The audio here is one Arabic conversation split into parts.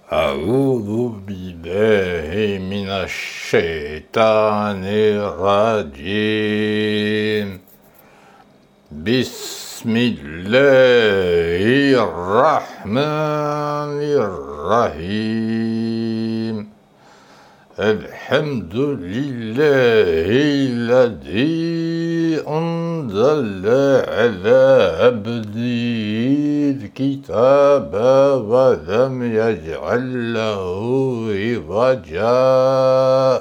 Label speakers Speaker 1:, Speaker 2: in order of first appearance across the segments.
Speaker 1: أعوذ بالله من الشيطان الرجيم. بسم الله الرحمن الرحيم. الحمد لله الذي أنزل على عبده الكتاب ولم يجعل له عوجا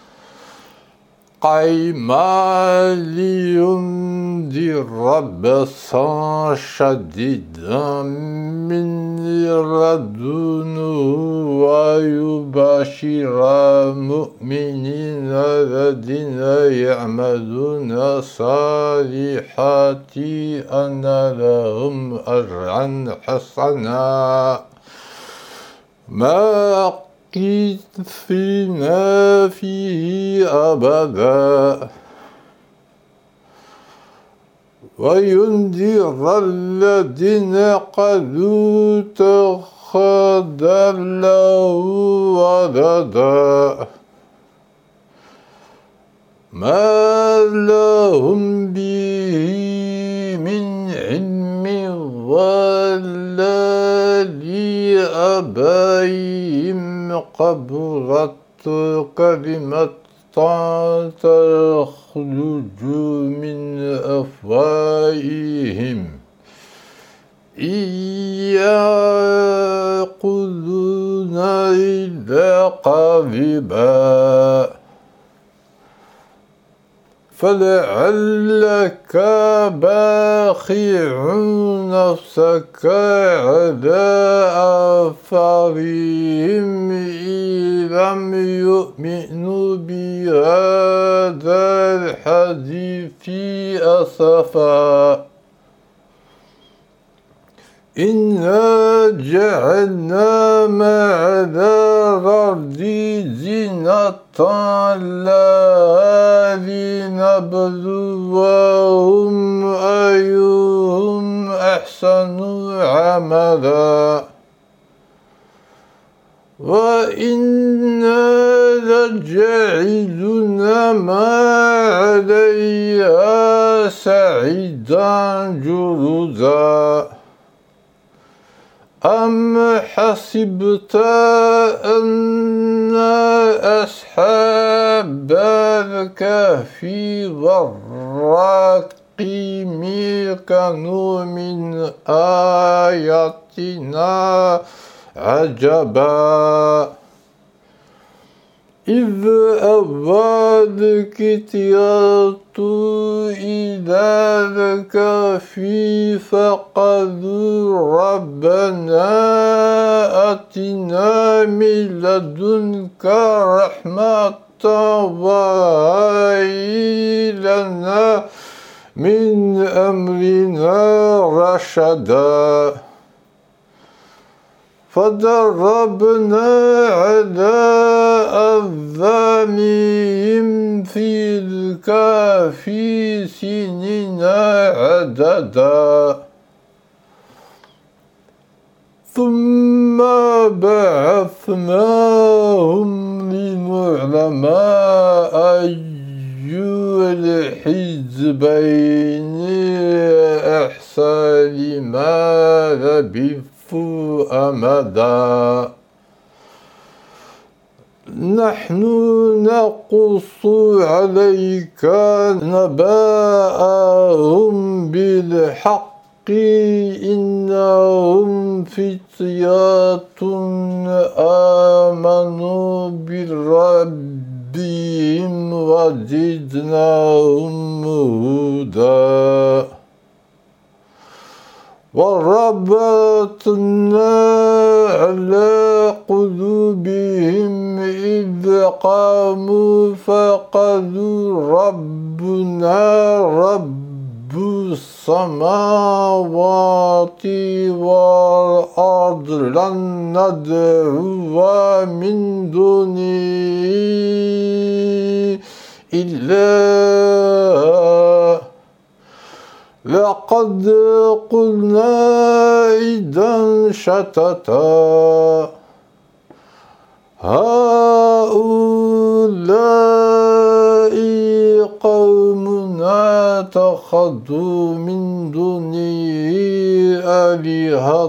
Speaker 1: قيما لينذر بأسا شديدا من لدنه ويبشر المؤمنين الذين يعملون الصالحات أن لهم أجرا حسنا ماكثين فيه أبدا وينذر الذين قالوا اتخذ الله ولدا ما لهم به من علم ولا لآبائهم كبرت كلمة تخرج من أفواههم إن يقولون إلا كذبا فلعلك باخع نفسك على آثارهم إن لم يؤمنوا بهذا الحديث أسفا إنا جعلنا ما على الأرض زينة لها لنبلوهم أيهم أحسن عملا وإنا لجاعلون ما عليها سعيدا جرزا أم حسبت أن أصحاب الكهف والرقيم كانوا من آياتنا عجبا إذ أوى الفتية إلى الكهف فقالوا ربنا آتنا من لدنك رحمة وهيئ لنا من أمرنا رشدا فضربنا على آذانهم في الكهف سنين عددا ثم بعثناهم لنعلم أي الحزبين أحصى لما لبثوا أمدا نحن نقص عليك نبأهم بالحق إنهم فتية آمنوا بربهم وزدناهم هدى وربطنا على قلوبهم إذ قاموا فقالوا ربنا رب السماوات والأرض لن ندعو من دونه إلا لقد قلنا إذا شتتا اتخذوا من دونه آلهة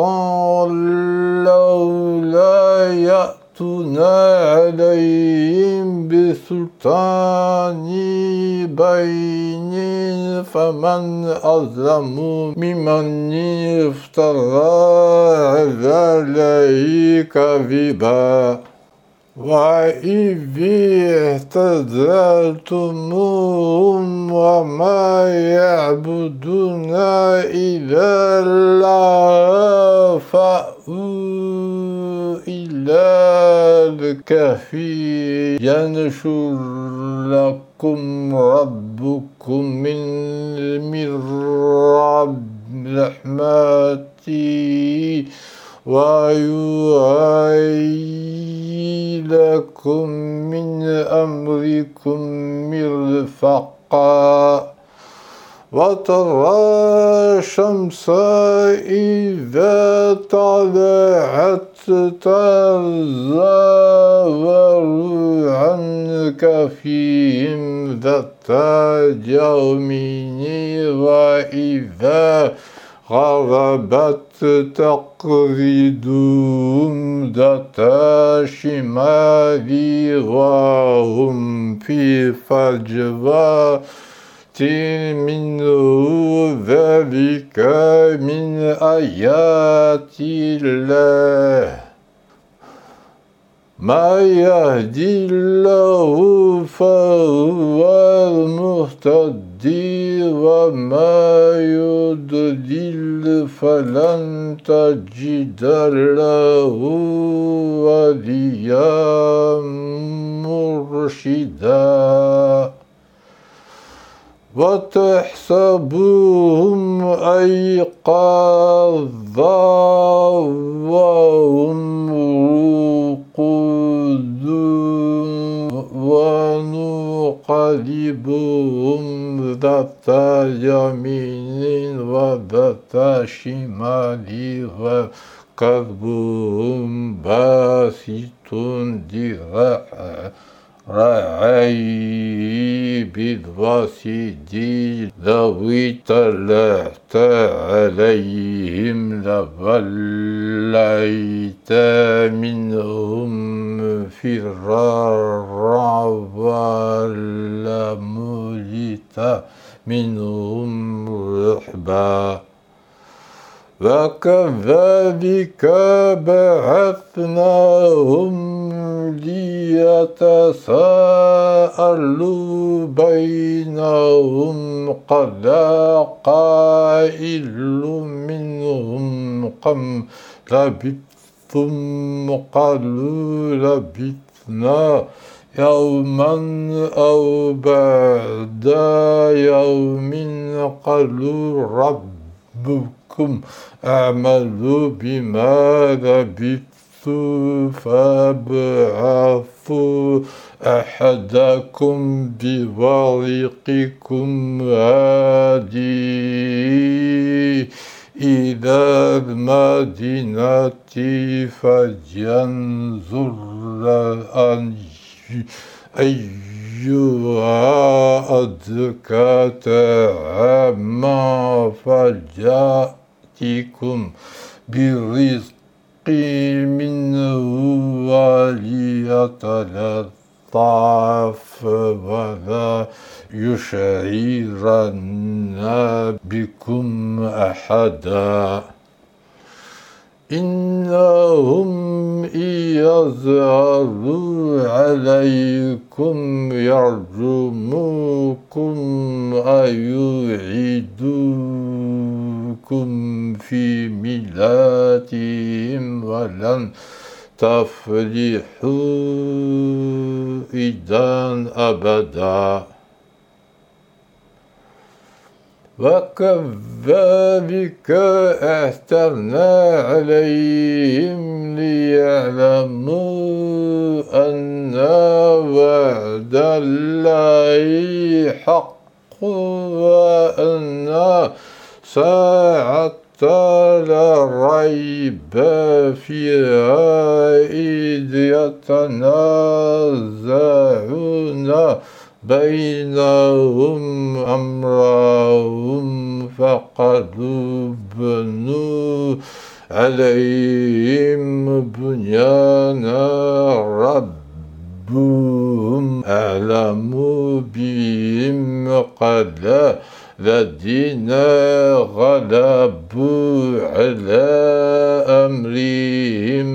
Speaker 1: لولا يأتون عليهم بسلطان بين فمن أظلم ممن افترى على الله كذبا وإذ اعتزلتموهم وما يعبدون إلا الله فأووا إلى الكهف ينشر لكم ربكم من رحمته ويهيئ لكم من أمركم مرفقا وترى الشمس إذا طلعت تزاور عن كهفهم ذات اليمين وإذا غربت تقرضهم ذات الشمال وهم في فجوة منه ذلك من آيات الله ما يهدي الله فهو المهتدي وما يضلل فلن تجد له وليا مرشدا وتحسبهم أيقاظا وهم رقود ونقلبهم ذات يمين وذات شمال وكلبهم باسط ذراعيه بالواسد لو اطلعت عليهم لوليت منهم فرارا ولملئت منهم رعبا وكذلك بعثناهم ليتساءلوا بينهم قال قائل منهم كم لبثتم قالوا لبثنا يوما أو بعد يوم قالوا ربكم أعملوا بما لبثوا فابعثوا أحدكم بورقكم هذه إلى المدينة فلينظر أيها أزكى طعاما فليأتكم برزق منه وليتلطف ولا يشعرن بكم أحدا إنهم إن يظهروا عليكم يرجموكم أو يعيدوكم في ملاتهم ولن تفلحوا إذا أبدا وكذلك أعثرنا عليهم ليعلموا أن وعد الله حق وأن ساعة لا ريب فيها إذ يتنازعون بينهم أمرهم قالوا ابنوا عليهم بنيانا ربهم أعلم بهم قال الذين غلبوا على أمرهم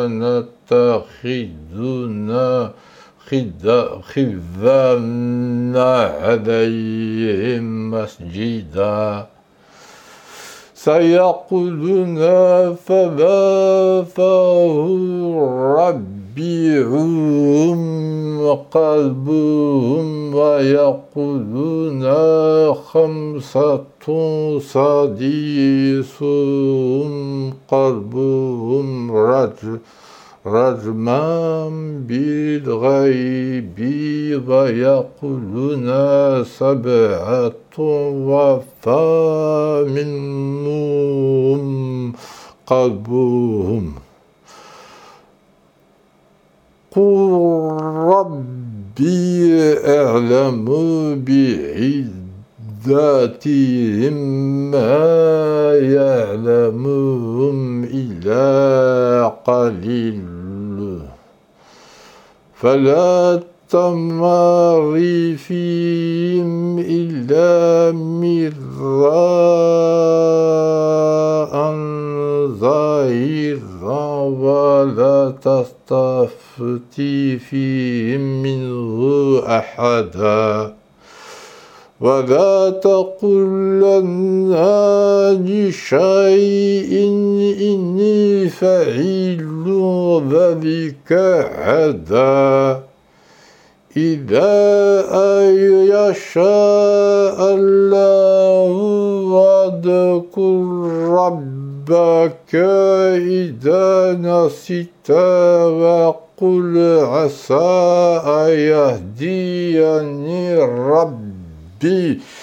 Speaker 1: لنتخذن خذنا عليهم مسجدا سيقولون فما ربيهم قلبهم ويقولون خمسة سادسهم قلبهم رجما بالغيب ويقولون سبعة وثامنهم قلبهم قل ربي أعلم بعدتهم ما يعلمهم إلا قليل فلا تماري فيهم إلا مراء ظاهرا ولا تستفتي فيهم منه أحدا ولا تقولن لشيء إني فاعل ذلك غدا إذا أن يشاء الله واذكر ربك إذا نسيت وقل عسى أن يهديني ربي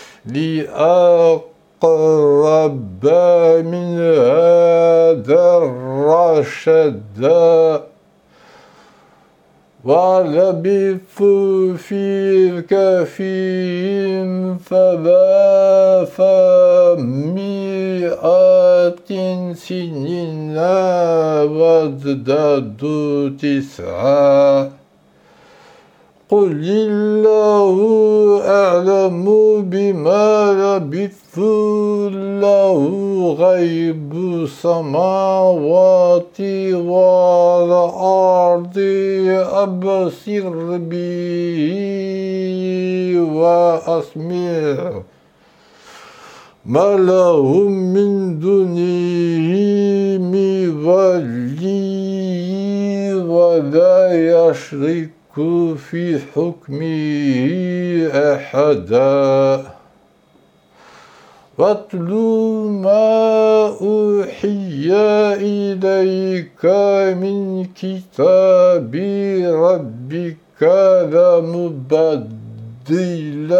Speaker 1: لأقرب من هذا رشدا ولبثوا في كهفهم ثلاثمائة سنين وازدادوا تسعا قل الله أعلم بما لبثوا له غيب السماوات والأرض أبصر به وأسمع ما لهم من دونه من ولي ولا يشرك في حكمه أحدا واتل ما أوحي إليك من كتاب ربك لا مبدل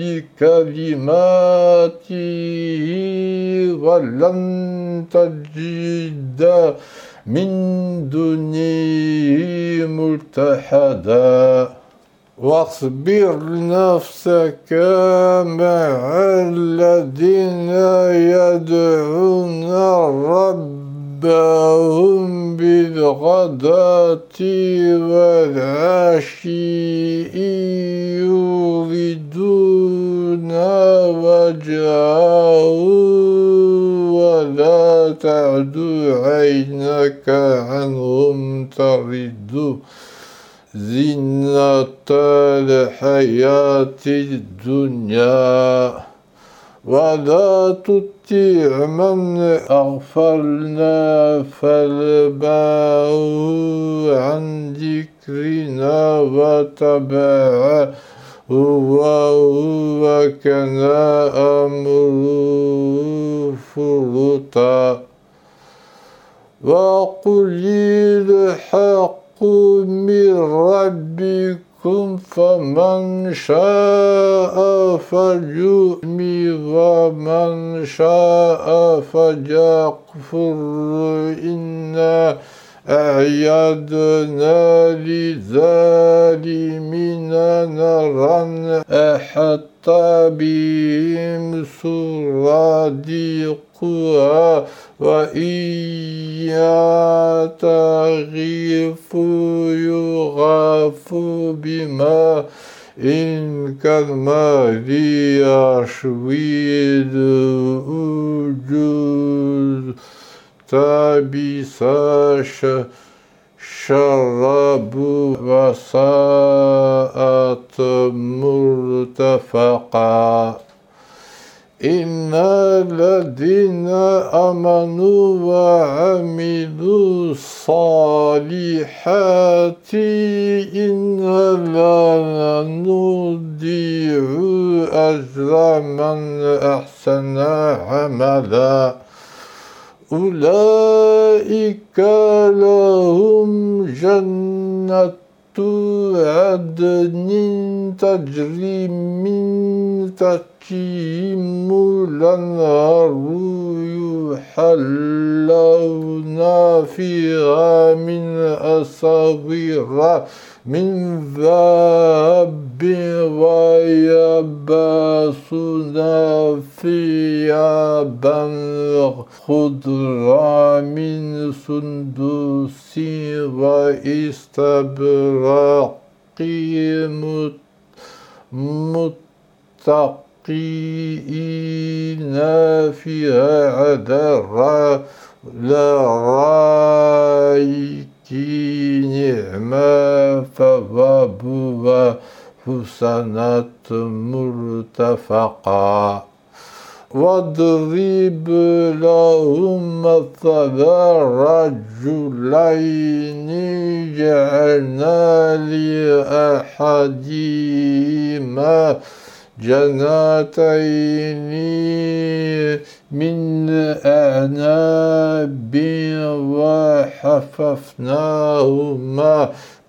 Speaker 1: لكلماته ولن تجد من دونه ملتحدا واصبر نفسك مع الذين يدعون ربهم بالغداة والعشي يريدون وجهه ولا تعد عينك عنهم ترد زينة الحياة الدنيا ولا تطع من أغفلنا قلبه عن ذكرنا واتبع هواه كان أمره فرطا وقل الحق من ربكم فمن شاء فليؤمن ومن شاء فليكفر إنا أعيدنا للظالمين نارا أحاط بهم سرادقها وإن يستغيثوا يغاثوا بماء كالمهل يشوي الوجوه بئس الشراب وساءت مرتفقا. إن الذين آمنوا وعملوا الصالحات إنا لا نضيع أجر من أحسن عملا. أولئك لهم جنة عدن تجري من تحتهم الأنهار يحلون فيها من أساور من ذهب ويلبسون ثيابا خضرا من سندس واستبرق متقين فيها على الأرائك نعم ثواب وحسنت مرتفقا. واضرب لهم مثلا رجلين جعلنا لأحدهما جنتين من أعناب وحففناهما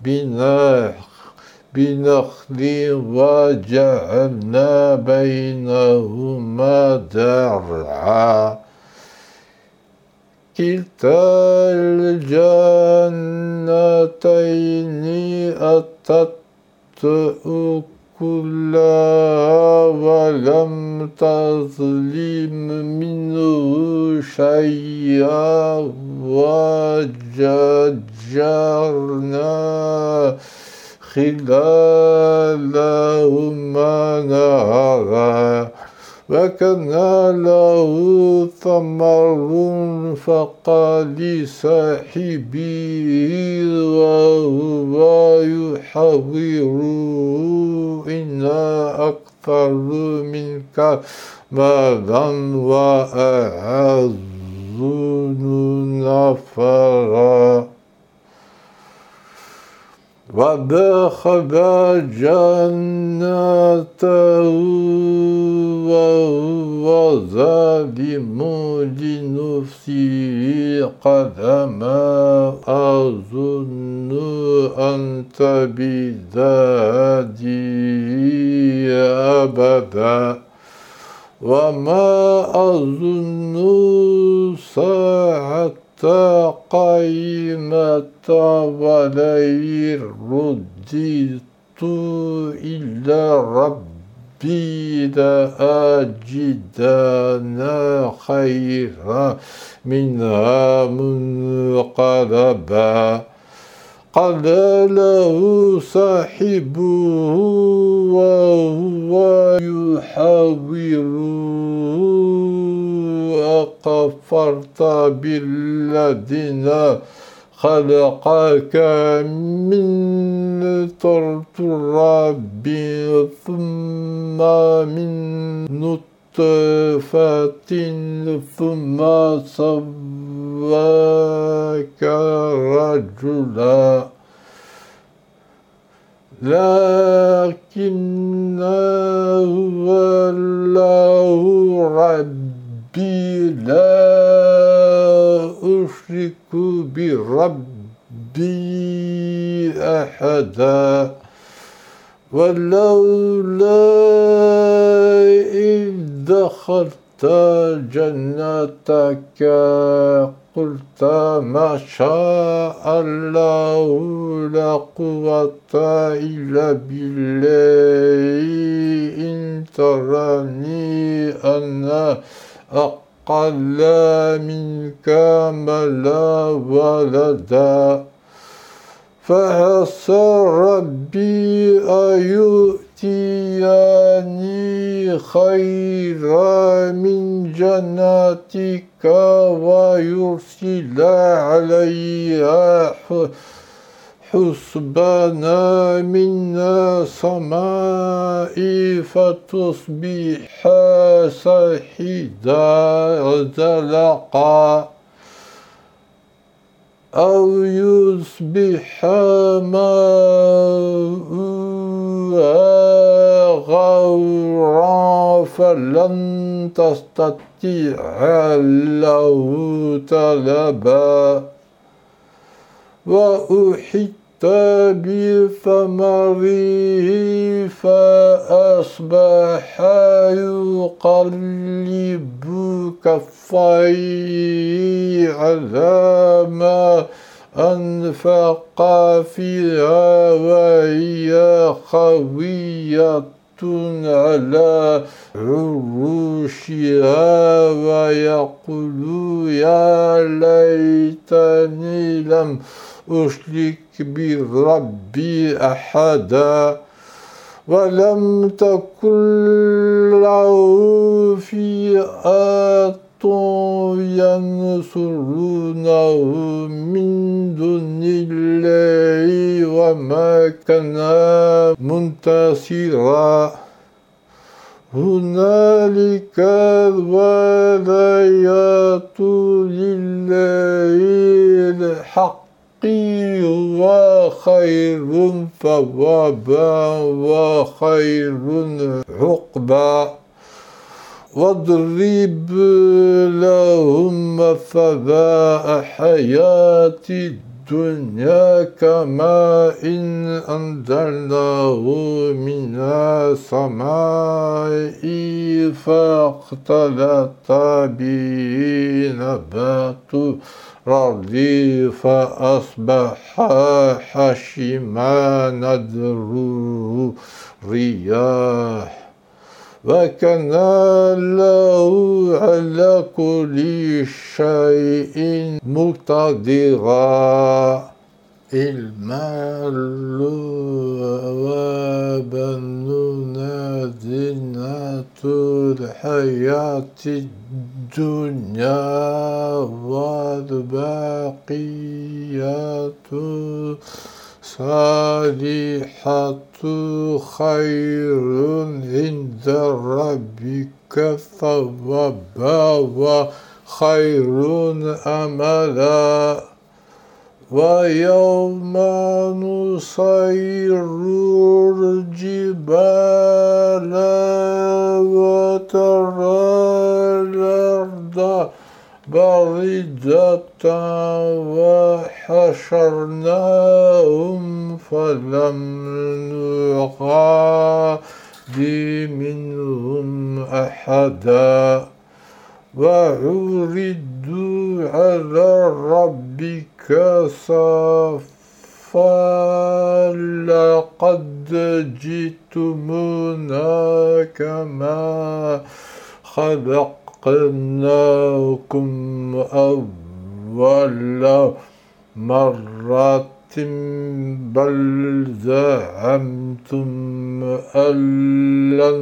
Speaker 1: بنخل وجعلنا بينهما زرعا. كلتا الجنتين أتت أكلها ولم تظلم منه شيئا وفجرنا خلالهما نهرا. وكان له ثمر فقال لصاحبه وهو يحاوره إنا أكثر منك مالا وأعز نفرا. ودخل جنته وهو ظالم لنفسه قال ما أظن أن تبيد هذه أبدا وما أظن ساعة قائمة ولئن رددت إلى ربي لأجدن خيرا منها منقلبا. قال له صاحبه وهو يحاوره أكفرت بالذين خلقك من تراب ثم من نطفة ثم سواك رجلا لكن هو الله ربي لا أشرك بربي أحدا. ولولا إذ دخلت جنتك قلت ما شاء الله لا قوة إلا بالله إن ترني أنا أقل منك مالا ولدا فعسى ربي أن يؤتيني خيرا من جنتك ويرسل عليها حسبانا من السماء فتصبح صعيدا زلقا أو يصبح ماؤها غورا فلن تستطيع له طلبا وأحيط بثمره فأصبح يقلب كفيه على ما أنفق فيها وهي خاوية على عروشها ويقول يا ليتني لم أشرك بربي أحدا ولم تكن له فئة ينصرونه من دون الله وما كان منتصرا هنالك الولايات لله الحق وخير ثوابا وخير عقبا واضرب لهم مثل حياة الدنيا كماء أنزلناه من السماء فاختلط به نبات الأرض فأصبح هشيما تذروه الرياح وكان الله على كل شيء مقتدرا المال وبنون زينة الحياة الدنيا والباقيات الصالحات خير عند ربك ثوابا وخير أملا ويوم نسير الجبال وترى الأرض بارزة وحشرناهم فلم نغادر منهم أحدا وعرضوا على ربك صفا لقد جئتمونا كما خلقناكم أول مرة بل زعمتم أن لن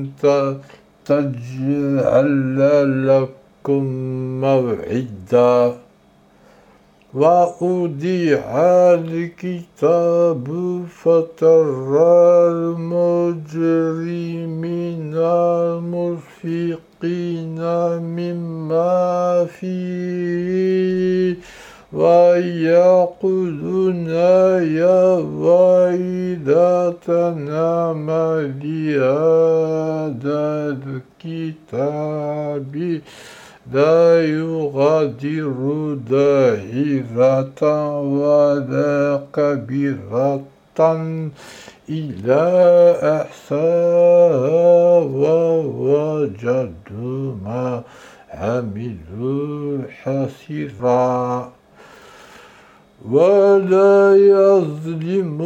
Speaker 1: تجعل لكم موعدا وأودع الكتاب فترى المجرمين مشفقين مما فيه ويقولون يا ويلتنا ما لهذا الكتاب لا يغادر داهرة ولا كبيرة إلا أحصاها ووجدوا ما حملوا حسيرا ولا يظلم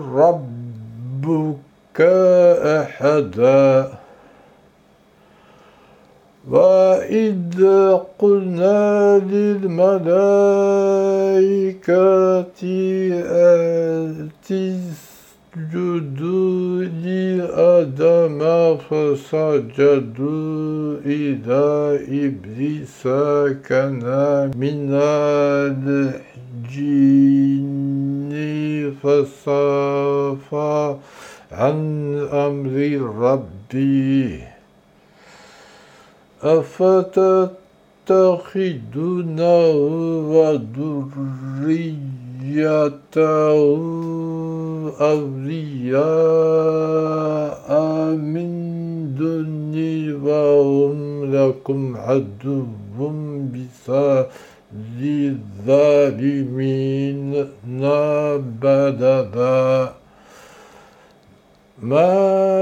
Speaker 1: ربك أحدا وإذ قلنا للملائكة اسجدوا لآدم فسجدوا إلا إبليس كان من الجن فصف عن أمر ربه أفتتخذونه وذريته أولياء من دوني وهم لكم عدو بئس للظالمين بدلا ما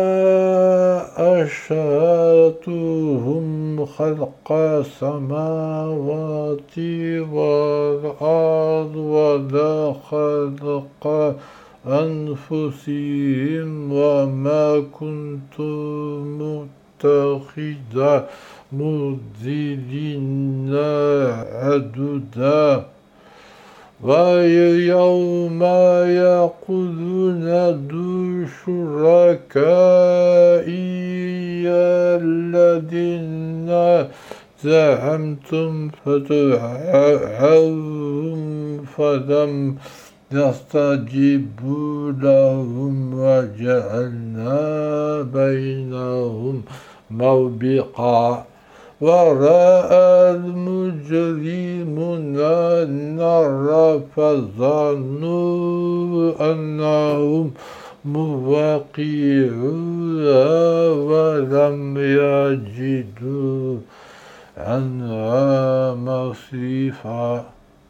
Speaker 1: أشهدتهم خلق السماوات والأرض ولا خلق أنفسهم وما كنت متخذ مضلين عددا ويوم يقولون ادعوا شركائي الذين زعمتم فدعوهم فلم يستجيبوا لهم وجعلنا بينهم موبقا ورأى المجرمون النار فظنوا أنهم مواقعوها ولم يجدوا عنها مصرفا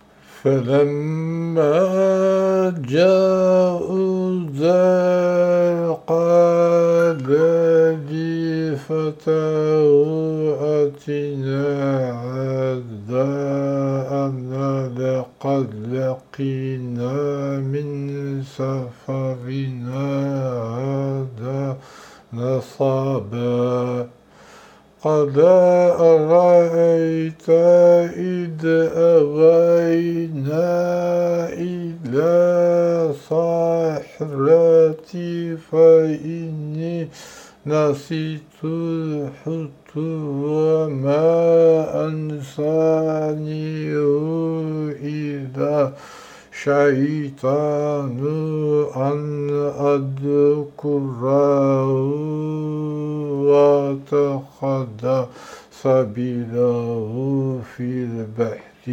Speaker 1: فلما جاءوا قال لي فتاه آتنا غداءنا لقد لقينا من سفرنا هذا نصبا قد أرأيت إذ أوينا إلى صخرة فإني نسيت الحوت وما أنسانيه إلا شيطان أن أذكره واتخذ سبيله في البحر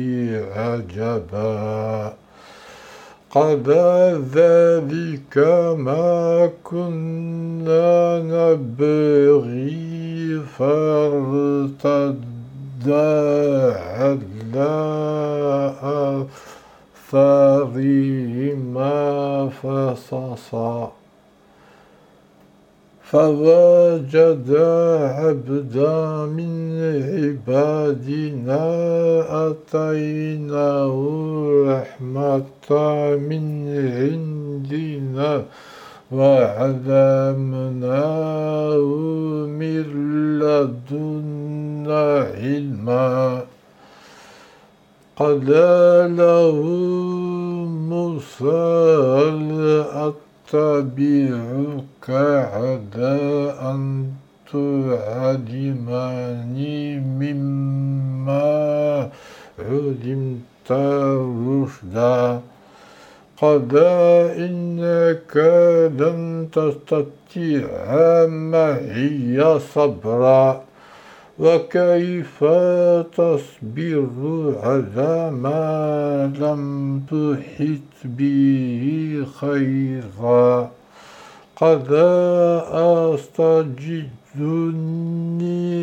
Speaker 1: عجبا قد ذلك ما كنا نبغي فارتدا على آثارهما فصصا فوجدا عبدا من عبادنا آتيناه رحمة من عندنا وعلمناه من لدنا علما قال له موسى هل أتبعك على أن تعلمني مما علمت رشدا قال إنك لن تستطيع معي صبرا وكيف تصبر على ما لم تحط به خيرا قد أستجدني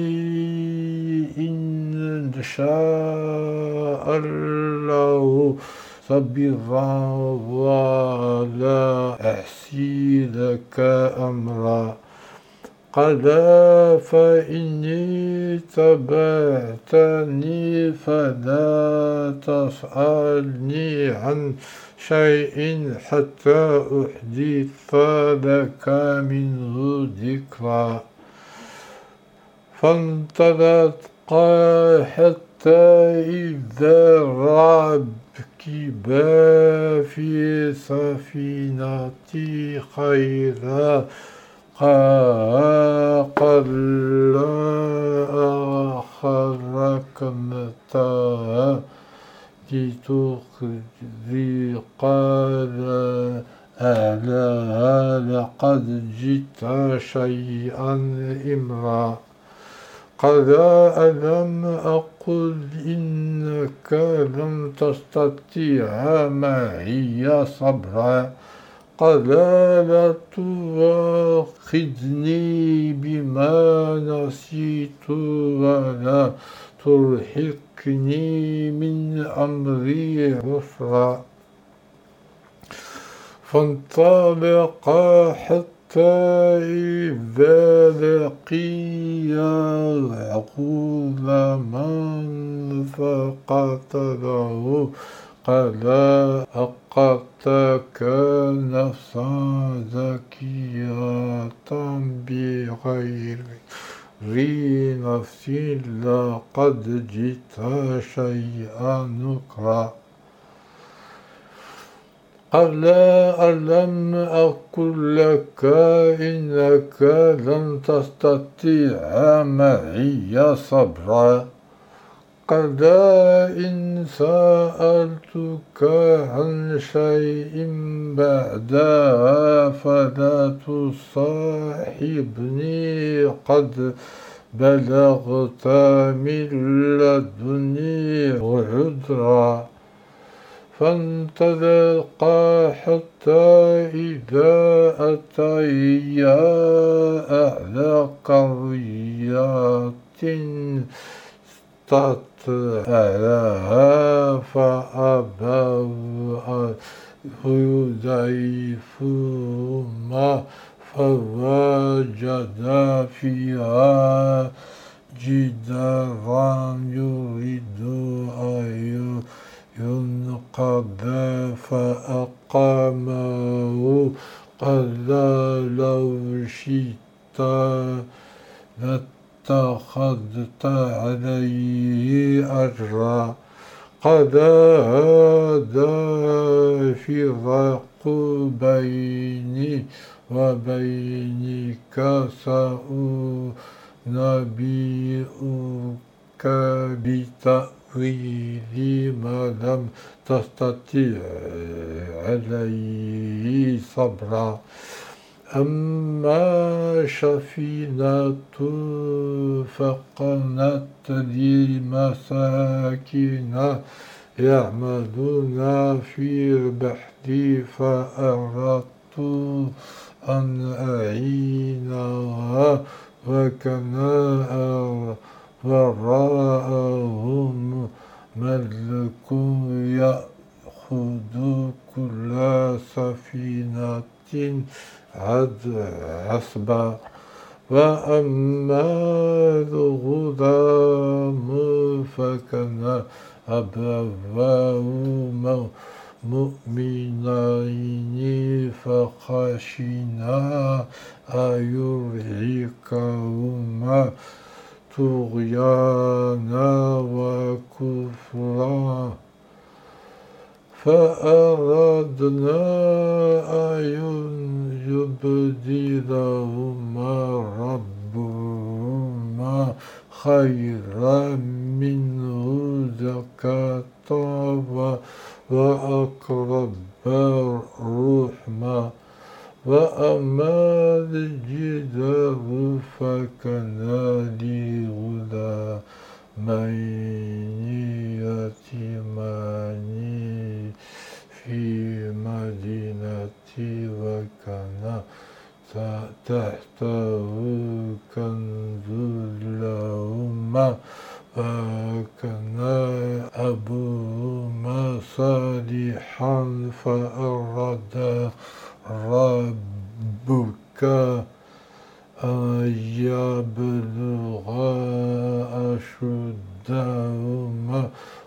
Speaker 1: إن شاء الله صبرا ولا أحصي لك أمرا قال فإني تبعت علمتني فلا تسألني عن شيء حتى أحدث لك منه ذكرا. فانطلقا حتى إذا ركبا في سفينة خير قال خرقتها لتغرق أهلها لقد جئت شيئا إمرا. قال ألم أقل إنك لن تستطيع معي صبرا. قال لا تؤاخذني بما نسيت ولا ترهقني من أمري عسرا. فانطلقا حتى إذا لقيا غلاما فقتله قال أقتلك نفسا زكية بغير نفس لقد جئت شيئا نكرا. قال ألم أقل لك إنك لن تستطيع معي صبرا. قال إن سألتك عن شيء بعدها فلا تصاحبني قد بلغت من لدني عذرا. فانطلقا حتى إذا أتيا أهل قرية استطاعها فأبوا أن يضيفوهما فوجدا فيها جدارا يريد أن ينقض فأقامه. قال لو شئت لاتخذت عليه أجرا. قال هذا فراق بيني وبينك سأنبئك بتأويل ما لم تستطع عليه صبرا. أما سفينة فكانت لمساكين يعملون في البحر فأردت أن أعينها وكان وراءهم ملك يأخذ كل سفينة حسبا. وأما الغلام فكان أبواه مؤمنين فخشينا أن يرهقهما طغيانا وكفرا. فأردنا أن يبدلهما ربهما خيرا منه زكاة وأقرب رحما. وأما الجدار فكان لغلامين يتيمان في مدينة وكان تحته كنز لهما وكان أبوهما صالحا فأراد ربك أن يبلغا أشد أحدهما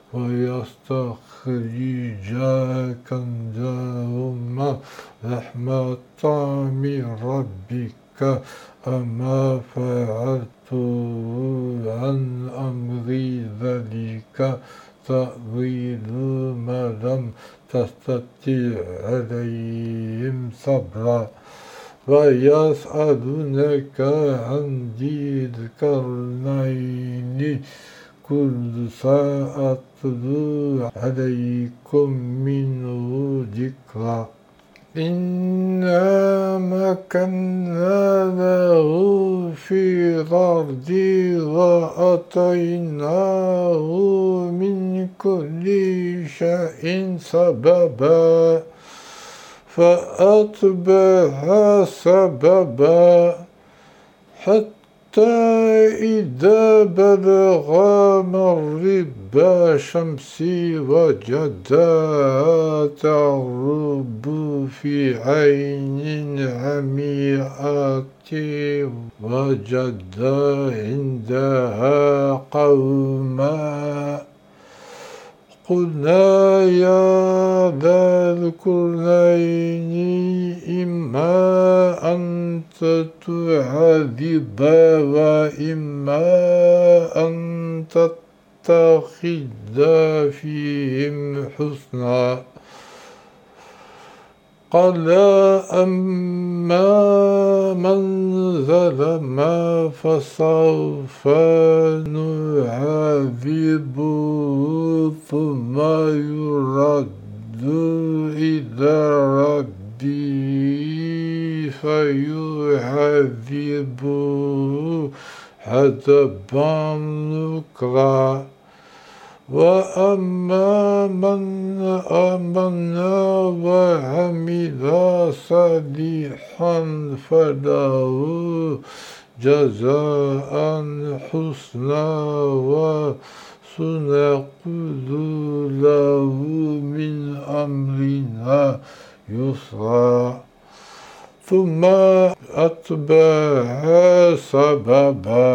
Speaker 1: ويستخرجا كنزهما رحمة من ربك أما فعلته عن أمري ذلك تأويل ما لم تستطع عليهم صبرا ويسألونك عن ذي القرنين قل سأتلو عليكم منه ذكرا إنا مكنا له في الأرض وآتيناه من كل شيء سببا فأتبع سببا حتى إذا بلغ مغرب الشمس وجدها تغرب في عين عمياء وجد عندها قوما قلنا يا ذا القرنين إما أن تعذب وإما أن تتخذ فيهم حسنا قال أما من ظلم فسوف نعذبه ثم يرد إلى ربه فيعذبه عذابا نكرا وأما من آمن وعمل صالحا فله جزاء حسنا وسنقول له من أمرنا يسرا ثم أتبع سببا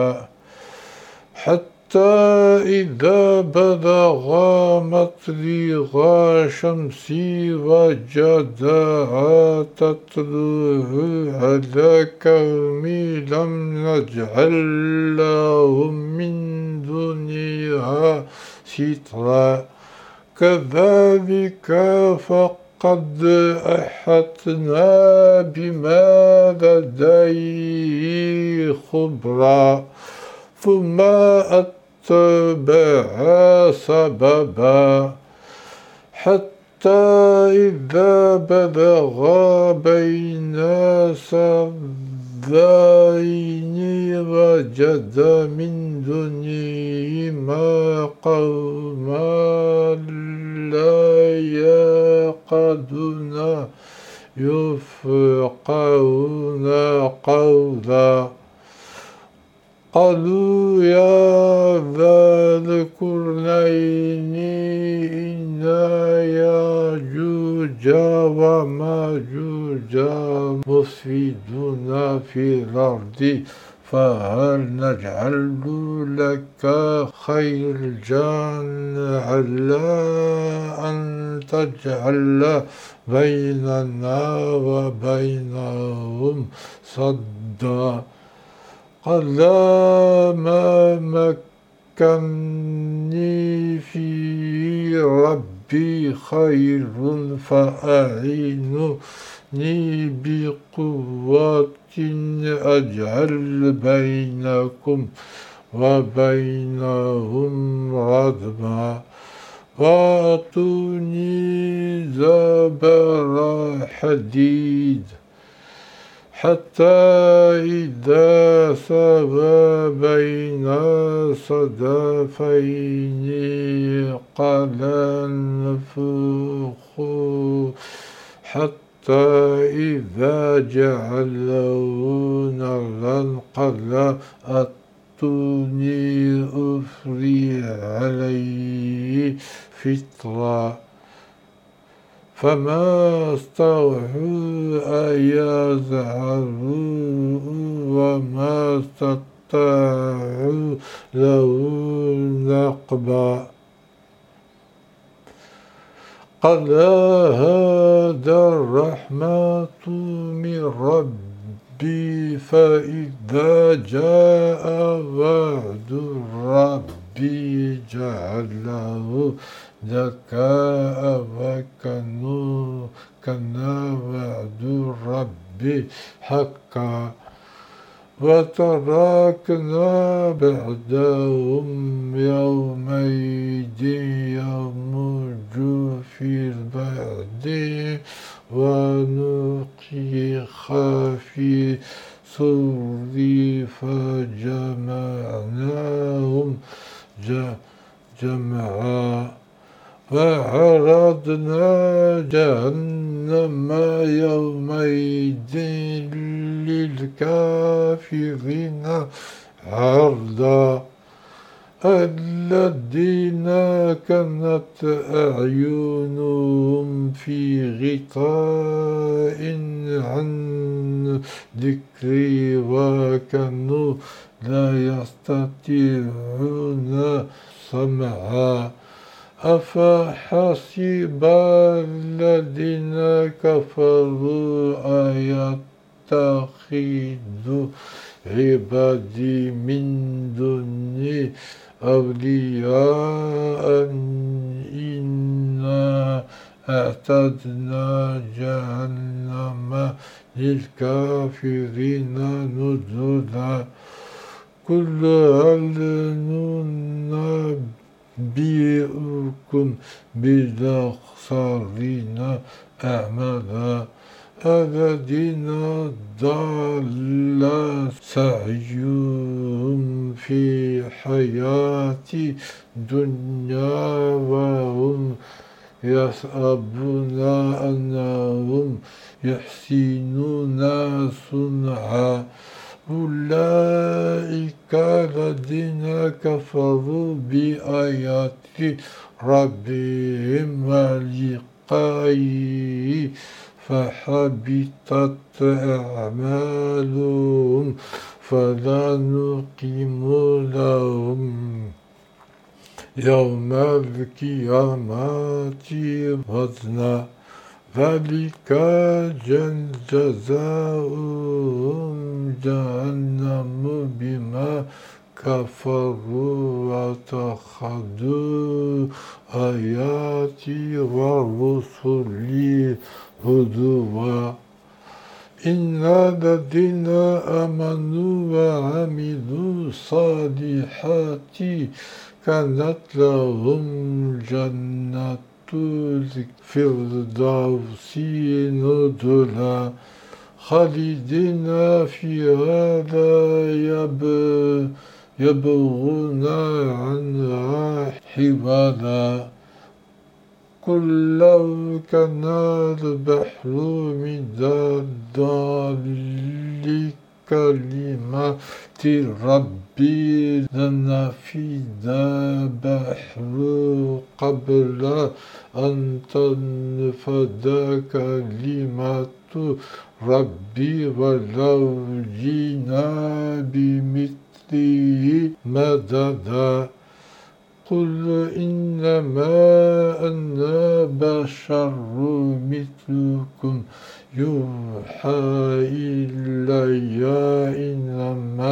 Speaker 1: حتى إذا بلغ مطلع الشمس وجدها تطلع على قوم لم نجعل لهم من دونها سترا كذلك فقد أحطنا بما لديه خبرا ثم أتبع سببا حتى إذا بلغ بين السدين وجد من دونهما قوما لا يفقهون قولا قالوا يا ذا القرنين إن يأجوج ومأجوج مفسدون في الأرض فهل نجعل لك خرجا على أن تجعل بيننا وبينهم صدا قال ما مكني في ربي خير فأعينوني بقوة أجعل بينكم وبينهم ردما وأعطوني زبر حديد حتى إذا سوى بين الصدفين قال انفخوا حتى إذا جعله نارا قال أتوني أفرغ عليه فطرا فما استطاعوا أن يظهروه وما استطاعوا قطعوا له نقبا قال هذا الرحمة من ربي فإذا جاء وعد ربي جعله دكاء كان وعد ربي حقا وتركنا بعدهم يومئذ يموج في البعد ونفخ في الصور فجمعناهم جمعا وعرضنا جهنم يومئذ للكافرين عرضا الذين كانت أعينهم في غطاء عن ذكري وكانوا لا يستطيعون سمعا أفحسب الذين كفروا أن يتخذوا عبادي من دوني أولياء إنا أعتدنا جهنم للكافرين نزلا قل هل ننبئكم بالأخسرين أعمالا الذين ضل سعيهم في حياة الدنيا وهم يحسبون أنهم يحسنون صنعا أولئك الذين كفروا بآيات ربهم ولقائه فحبطت أعمالهم فلا نقيم لهم يوم القيامة وزنا ذلك جزاؤهم جهنم بما كفروا واتخذوا آياتي ورسلي هزوا إن الذين آمنوا وعملوا الصالحات كانت لهم جنات الفردوس نزلا خالدين فيها لا يبغون عنها حولا قل لو كان البحر مدادا لكلمات ربي لنفد البحر قبل أن تنفد كلمات ربي ولو جئنا بمثله مددا قل إنما أنا بشر مثلكم يوحى إلي إنما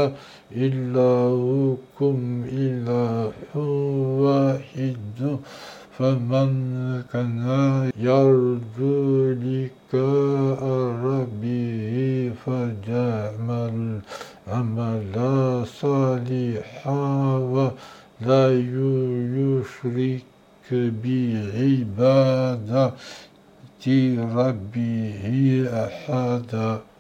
Speaker 1: إلهكم إله واحد فمن كان يرجو لقاء ربه فليعمل عملا صالحا ولا يشرك بعبادة ربه أحدا.